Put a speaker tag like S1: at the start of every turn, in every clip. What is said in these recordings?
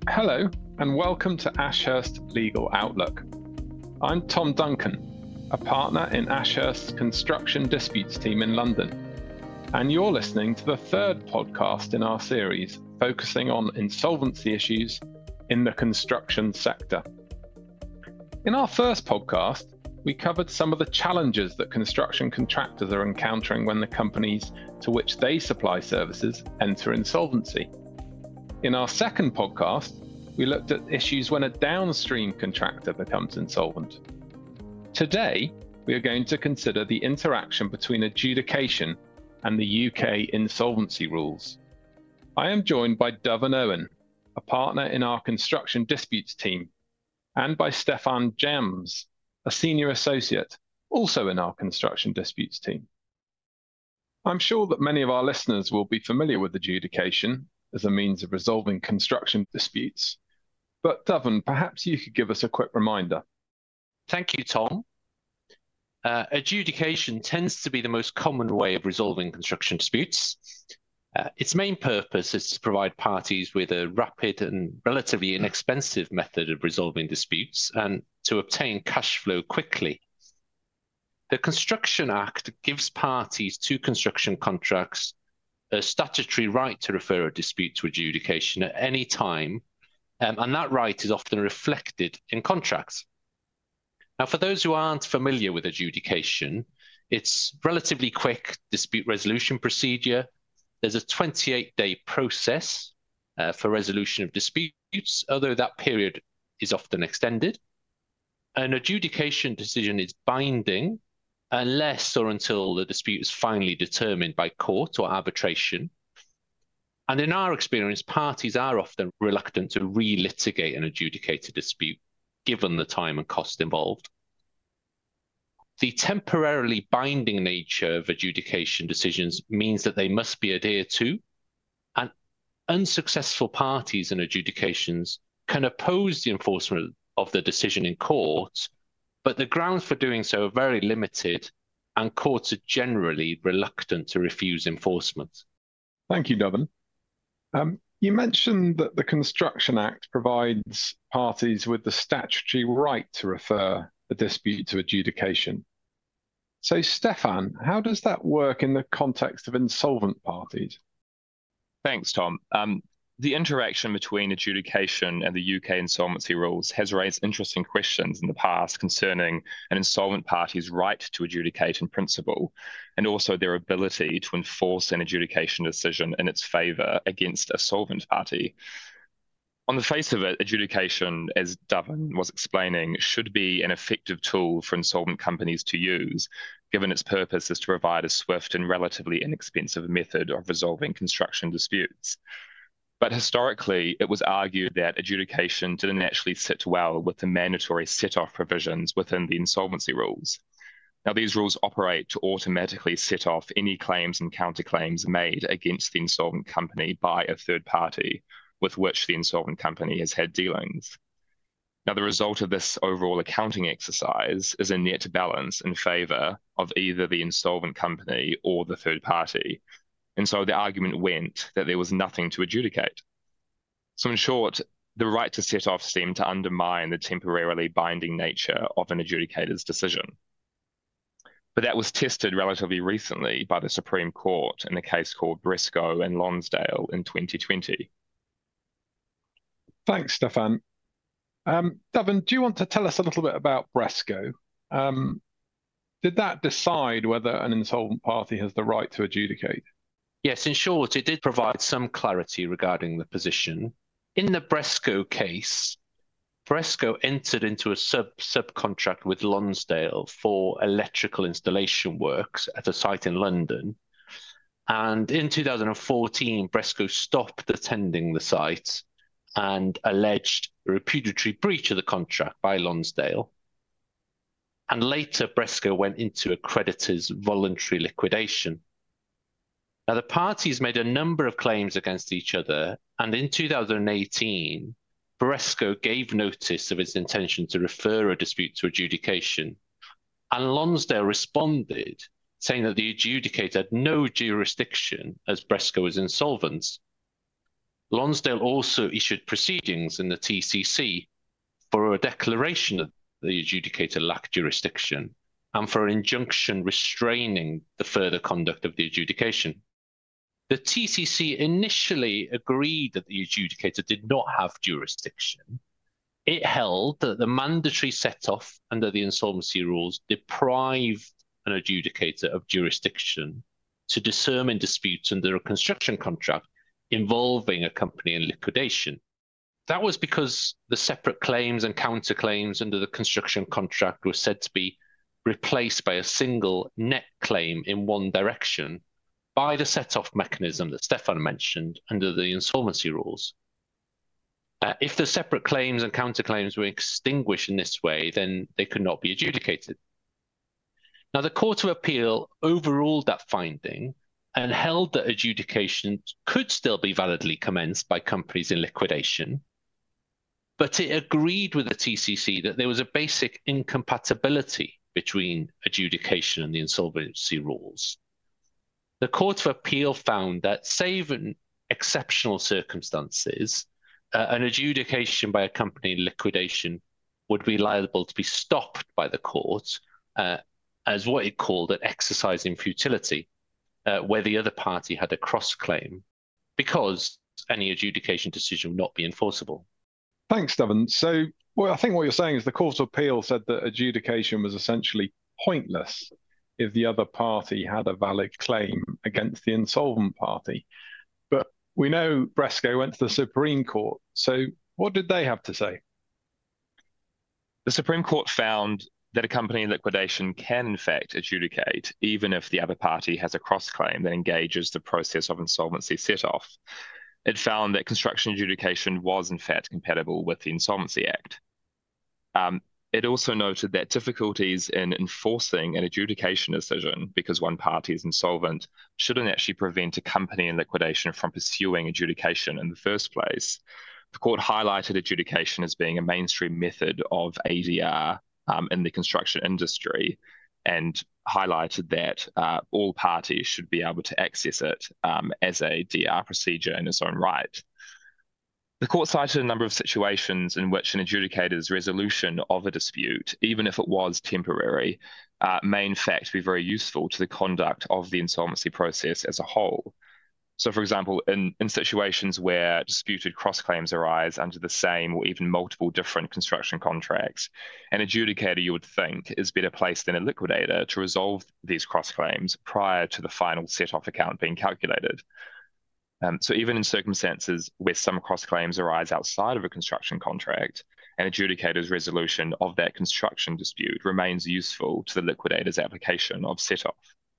S1: Hello, and welcome to Ashurst Legal Outlook. I'm Tom Duncan, a partner in Ashurst's Construction Disputes team in London, and you're listening to the third podcast in our series focusing on insolvency issues in the construction sector. In our first podcast, we covered some of the challenges that construction contractors are encountering when the companies to which they supply services enter insolvency. In our second podcast, we looked at issues when a downstream contractor becomes insolvent. Today, we are going to consider the interaction between adjudication and the UK insolvency rules. I am joined by Dovan Owen, a partner in our construction disputes team, and by Stefan Jams, a senior associate, also in our construction disputes team. I'm sure that many of our listeners will be familiar with adjudication as a means of resolving construction disputes. But Dovan, perhaps you could give us a quick reminder.
S2: Thank you, Tom. Adjudication tends to be the most common way of resolving construction disputes. Its main purpose is to provide parties with a rapid and relatively inexpensive method of resolving disputes and to obtain cash flow quickly. The Construction Act gives parties to construction contracts a statutory right to refer a dispute to adjudication at any time, and that right is often reflected in contracts. Now, for those who aren't familiar with adjudication, it's relatively quick dispute resolution procedure. There's a 28-day process for resolution of disputes, although that period is often extended. An adjudication decision is binding unless or until the dispute is finally determined by court or arbitration. And in our experience, parties are often reluctant to relitigate an adjudicated dispute, given the time and cost involved. The temporarily binding nature of adjudication decisions means that they must be adhered to, and unsuccessful parties in adjudications can oppose the enforcement of the decision in court, but the grounds for doing so are very limited, and courts are generally reluctant to refuse enforcement.
S1: Thank you, Dovan. You mentioned that the Construction Act provides parties with the statutory right to refer a dispute to adjudication. So, Stefan, how does that work in the context of insolvent parties?
S3: Thanks, Tom. The interaction between adjudication and the UK insolvency rules has raised interesting questions in the past concerning an insolvent party's right to adjudicate in principle, and also their ability to enforce an adjudication decision in its favour against a solvent party. On the face of it, adjudication, as Dovan was explaining, should be an effective tool for insolvent companies to use, given its purpose is to provide a swift and relatively inexpensive method of resolving construction disputes. But historically, it was argued that adjudication didn't actually sit well with the mandatory set-off provisions within the insolvency rules. Now, these rules operate to automatically set off any claims and counterclaims made against the insolvent company by a third party with which the insolvent company has had dealings. Now, the result of this overall accounting exercise is a net balance in favor of either the insolvent company or the third party. And so the argument went that there was nothing to adjudicate. So in short, the right to set off seemed to undermine the temporarily binding nature of an adjudicator's decision. But that was tested relatively recently by the Supreme Court in a case called Bresco and Lonsdale in 2020.
S1: Thanks, Stefan. Dovan, do you want to tell us a little bit about Bresco? Did that decide whether an insolvent party has the right to adjudicate?
S2: Yes, in short, it did provide some clarity regarding the position. In the Bresco case, Bresco entered into a subcontract with Lonsdale for electrical installation works at a site in London. And in 2014, Bresco stopped attending the site and alleged a repudiatory breach of the contract by Lonsdale. And later, Bresco went into a creditor's voluntary liquidation. Now, the parties made a number of claims against each other, and in 2018, Bresco gave notice of its intention to refer a dispute to adjudication, and Lonsdale responded, saying that the adjudicator had no jurisdiction as Bresco was insolvent. Lonsdale also issued proceedings in the TCC for a declaration that the adjudicator lacked jurisdiction and for an injunction restraining the further conduct of the adjudication. The TCC initially agreed that the adjudicator did not have jurisdiction. It held that the mandatory set-off under the insolvency rules deprived an adjudicator of jurisdiction to determine disputes under a construction contract involving a company in liquidation. That was because the separate claims and counterclaims under the construction contract were said to be replaced by a single net claim in one direction by the set-off mechanism that Stefan mentioned under the insolvency rules. If the separate claims and counterclaims were extinguished in this way, then they could not be adjudicated. Now, the Court of Appeal overruled that finding and held that adjudication could still be validly commenced by companies in liquidation, but it agreed with the TCC that there was a basic incompatibility between adjudication and the insolvency rules. The Court of Appeal found that, save in exceptional circumstances, an adjudication by a company in liquidation would be liable to be stopped by the court as what it called an exercise in futility, where the other party had a cross-claim, because any adjudication decision would not be enforceable.
S1: Thanks, Stefan. So I think what you're saying is the Court of Appeal said that adjudication was essentially pointless if the other party had a valid claim against the insolvent party. But we know Bresco went to the Supreme Court. So what did they have to say?
S3: The Supreme Court found that a company in liquidation can, in fact, adjudicate, even if the other party has a cross-claim that engages the process of insolvency set-off. It found that construction adjudication was, in fact, compatible with the Insolvency Act. It also noted that difficulties in enforcing an adjudication decision because one party is insolvent shouldn't actually prevent a company in liquidation from pursuing adjudication in the first place. The court highlighted adjudication as being a mainstream method of ADR in the construction industry, and highlighted that all parties should be able to access it as a DR procedure in its own right. The court cited a number of situations in which an adjudicator's resolution of a dispute, even if it was temporary, may in fact be very useful to the conduct of the insolvency process as a whole. So, for example, in situations where disputed cross-claims arise under the same or even multiple different construction contracts, an adjudicator, you would think, is better placed than a liquidator to resolve these cross-claims prior to the final set-off account being calculated. So even in circumstances where some cross-claims arise outside of a construction contract, an adjudicator's resolution of that construction dispute remains useful to the liquidator's application of set-off.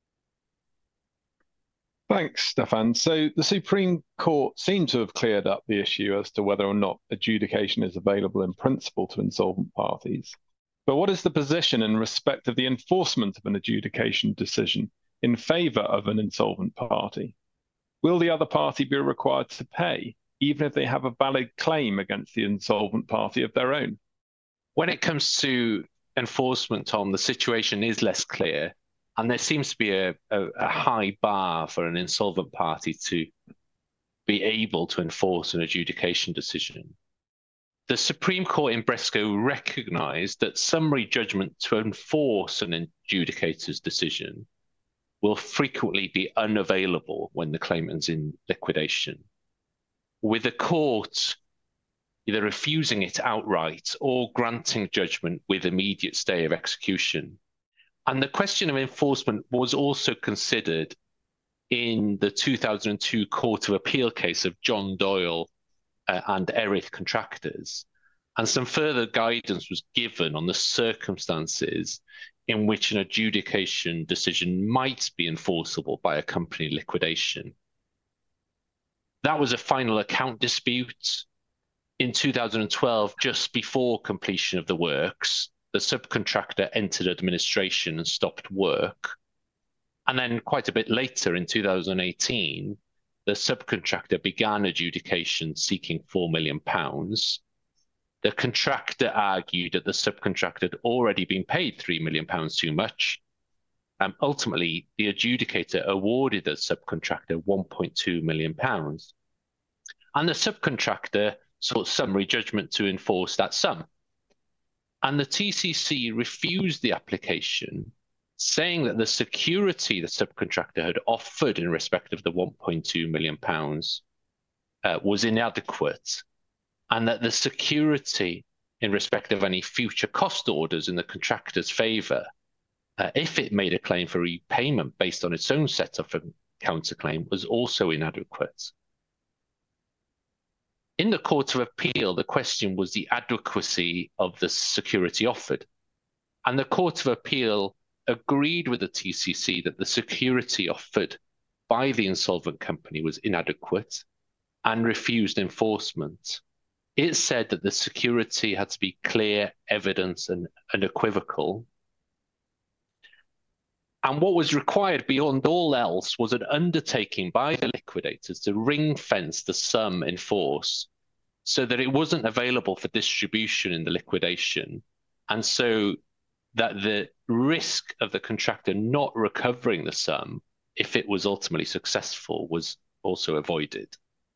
S1: Thanks, Stefan. So the Supreme Court seemed to have cleared up the issue as to whether or not adjudication is available in principle to insolvent parties. But what is the position in respect of the enforcement of an adjudication decision in favour of an insolvent party? Will the other party be required to pay, even if they have a valid claim against the insolvent party of their own?
S2: When it comes to enforcement, Tom, the situation is less clear, and there seems to be a high bar for an insolvent party to be able to enforce an adjudication decision. The Supreme Court in Bresco recognised that summary judgment to enforce an adjudicator's decision will frequently be unavailable when the claimant's in liquidation, with the court either refusing it outright or granting judgment with immediate stay of execution. And the question of enforcement was also considered in the 2002 Court of Appeal case of John Doyle and Erith Contractors. And some further guidance was given on the circumstances in which an adjudication decision might be enforceable by a company liquidation. That was a final account dispute. In 2012, just before completion of the works, the subcontractor entered administration and stopped work. And then quite a bit later, in 2018, the subcontractor began adjudication seeking £4 million. The contractor argued that the subcontractor had already been paid £3 million too much. Ultimately, the adjudicator awarded the subcontractor £1.2 million. and the subcontractor sought summary judgment to enforce that sum. And the TCC refused the application, saying that the security the subcontractor had offered in respect of the £1.2 million was inadequate, and that the security in respect of any future cost orders in the contractor's favour, if it made a claim for repayment based on its own set of counterclaim, was also inadequate. In the Court of Appeal, the question was the adequacy of the security offered. And the Court of Appeal agreed with the TCC that the security offered by the insolvent company was inadequate and refused enforcement. It said that the security had to be clear, evidence, and unequivocal. And what was required beyond all else was an undertaking by the liquidators to ring-fence the sum in force so that it wasn't available for distribution in the liquidation, and so that the risk of the contractor not recovering the sum, if it was ultimately successful, was also avoided.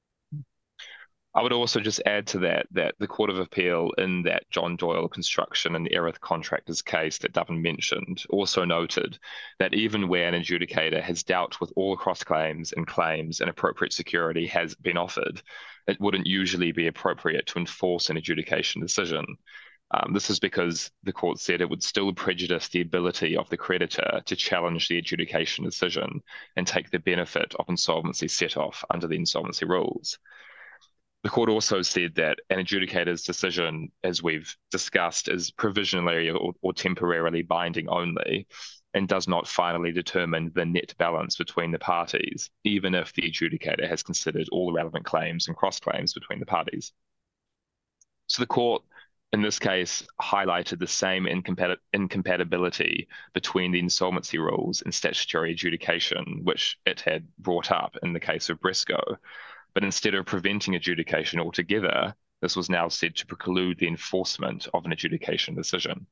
S3: I would also just add to that the Court of Appeal in that John Doyle Construction and Erith Contractors case that Devin mentioned also noted that even where an adjudicator has dealt with all cross-claims and claims and appropriate security has been offered, it wouldn't usually be appropriate to enforce an adjudication decision. This is because the court said it would still prejudice the ability of the creditor to challenge the adjudication decision and take the benefit of insolvency set-off under the insolvency rules. The court also said that an adjudicator's decision, as we've discussed, is provisionally or temporarily binding only and does not finally determine the net balance between the parties, even if the adjudicator has considered all relevant claims and cross-claims between the parties. So the court, in this case, highlighted the same incompatibility between the insolvency rules and statutory adjudication, which it had brought up in the case of Briscoe. But instead of preventing adjudication altogether, this was now said to preclude the enforcement of an adjudication decision.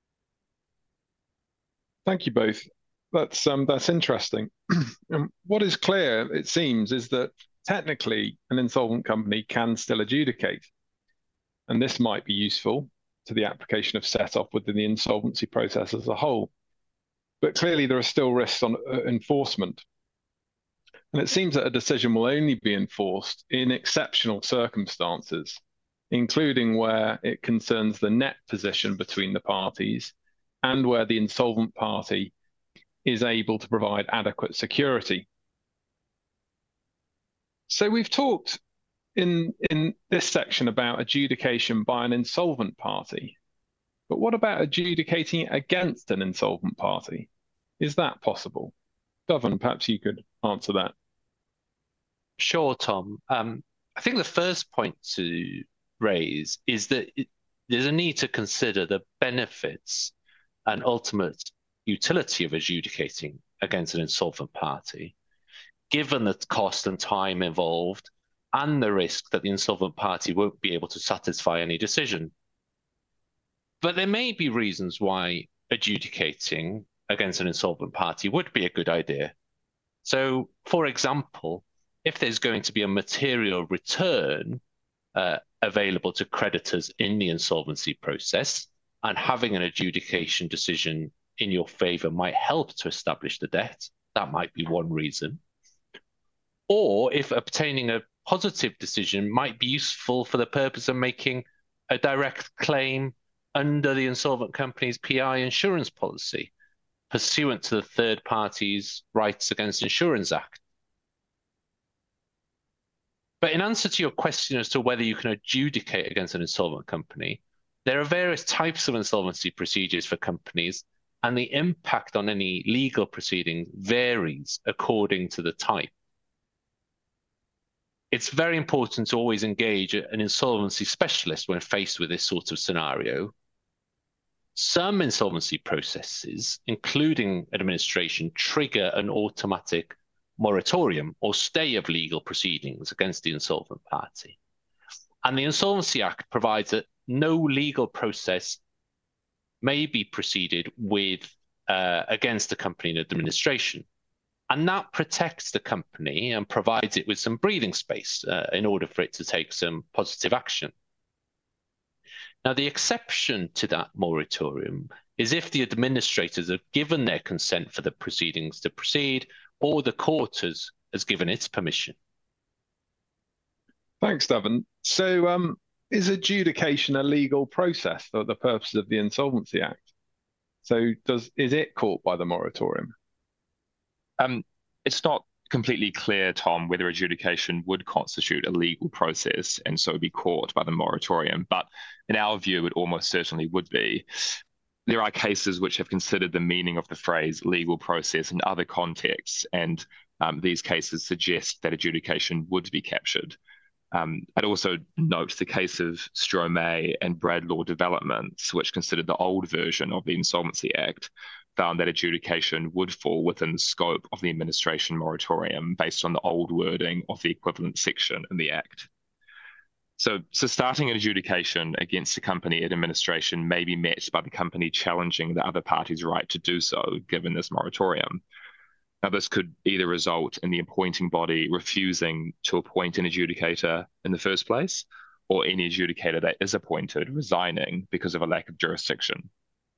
S1: Thank you both. That's interesting. What is clear, it seems, is that technically an insolvent company can still adjudicate. And this might be useful to the application of set-off within the insolvency process as a whole. But clearly there are still risks on enforcement. And it seems that a decision will only be enforced in exceptional circumstances, including where it concerns the net position between the parties and where the insolvent party is able to provide adequate security. So we've talked in this section about adjudication by an insolvent party, but what about adjudicating against an insolvent party? Is that possible? Devin, perhaps you could answer that.
S2: Sure, Tom. I think the first point to raise is that there's a need to consider the benefits and ultimate utility of adjudicating against an insolvent party, given the cost and time involved and the risk that the insolvent party won't be able to satisfy any decision. But there may be reasons why adjudicating against an insolvent party would be a good idea. So, for example, if there's going to be a material return available to creditors in the insolvency process, and having an adjudication decision in your favor might help to establish the debt, that might be one reason. Or if obtaining a positive decision might be useful for the purpose of making a direct claim under the insolvent company's PI insurance policy, pursuant to the third party's Rights Against Insurance Act. But in answer to your question as to whether you can adjudicate against an insolvent company, there are various types of insolvency procedures for companies, and the impact on any legal proceeding varies according to the type. It's very important to always engage an insolvency specialist when faced with this sort of scenario. Some insolvency processes, including administration, trigger an automatic moratorium or stay of legal proceedings against the insolvent party. And the Insolvency Act provides that no legal process may be proceeded with against the company in administration. And that protects the company and provides it with some breathing space in order for it to take some positive action. Now, the exception to that moratorium is if the administrators have given their consent for the proceedings to proceed, or the court has given its permission.
S1: Thanks, Devon. So is adjudication a legal process for the purposes of the Insolvency Act? So is it caught by the moratorium?
S3: It's not completely clear, Tom, whether adjudication would constitute a legal process and so be caught by the moratorium, but in our view, it almost certainly would be. There are cases which have considered the meaning of the phrase legal process in other contexts, and these cases suggest that adjudication would be captured. I'd also note the case of Stromae and Bradlaugh Developments, which considered the old version of the Insolvency Act, found that adjudication would fall within the scope of the administration moratorium based on the old wording of the equivalent section in the Act. So starting an adjudication against a company at administration may be met by the company challenging the other party's right to do so, given this moratorium. Now, this could either result in the appointing body refusing to appoint an adjudicator in the first place, or any adjudicator that is appointed resigning because of a lack of jurisdiction.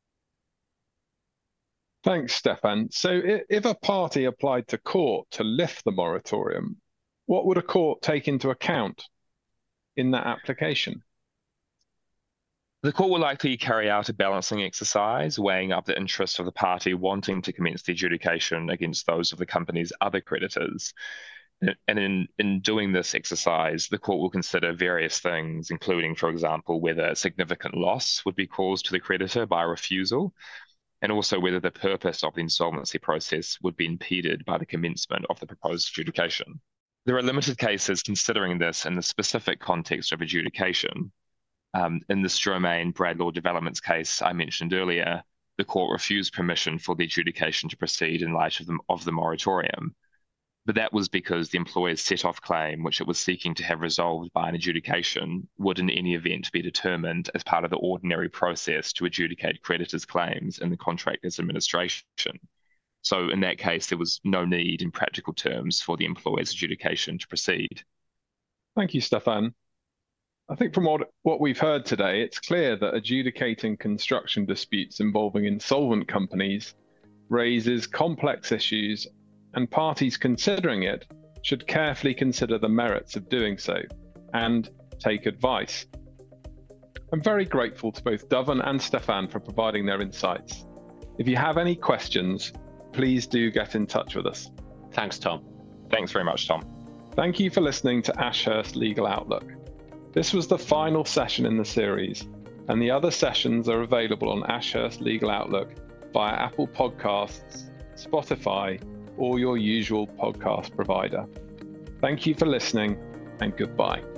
S1: Thanks, Stefan. So if a party applied to court to lift the moratorium, what would a court take into account in that application?
S3: The court will likely carry out a balancing exercise, weighing up the interests of the party wanting to commence the adjudication against those of the company's other creditors. And in doing this exercise, the court will consider various things, including, for example, whether significant loss would be caused to the creditor by a refusal, and also whether the purpose of the insolvency process would be impeded by the commencement of the proposed adjudication. There are limited cases considering this in the specific context of adjudication. In the Stromae and Bradlaugh Developments case I mentioned earlier, the court refused permission for the adjudication to proceed in light of the moratorium. But that was because the employer's set-off claim, which it was seeking to have resolved by an adjudication, would in any event be determined as part of the ordinary process to adjudicate creditors' claims in the contractor's administration. So in that case, there was no need in practical terms for the employer's adjudication to proceed.
S1: Thank you, Stefan. I think from what we've heard today, it's clear that adjudicating construction disputes involving insolvent companies raises complex issues, and parties considering it should carefully consider the merits of doing so and take advice. I'm very grateful to both Devon and Stefan for providing their insights. If you have any questions, please do get in touch with us.
S2: Thanks, Tom.
S3: Thanks very much, Tom.
S1: Thank you for listening to Ashurst Legal Outlook. This was the final session in the series, and the other sessions are available on Ashurst Legal Outlook via Apple Podcasts, Spotify, or your usual podcast provider. Thank you for listening, and goodbye.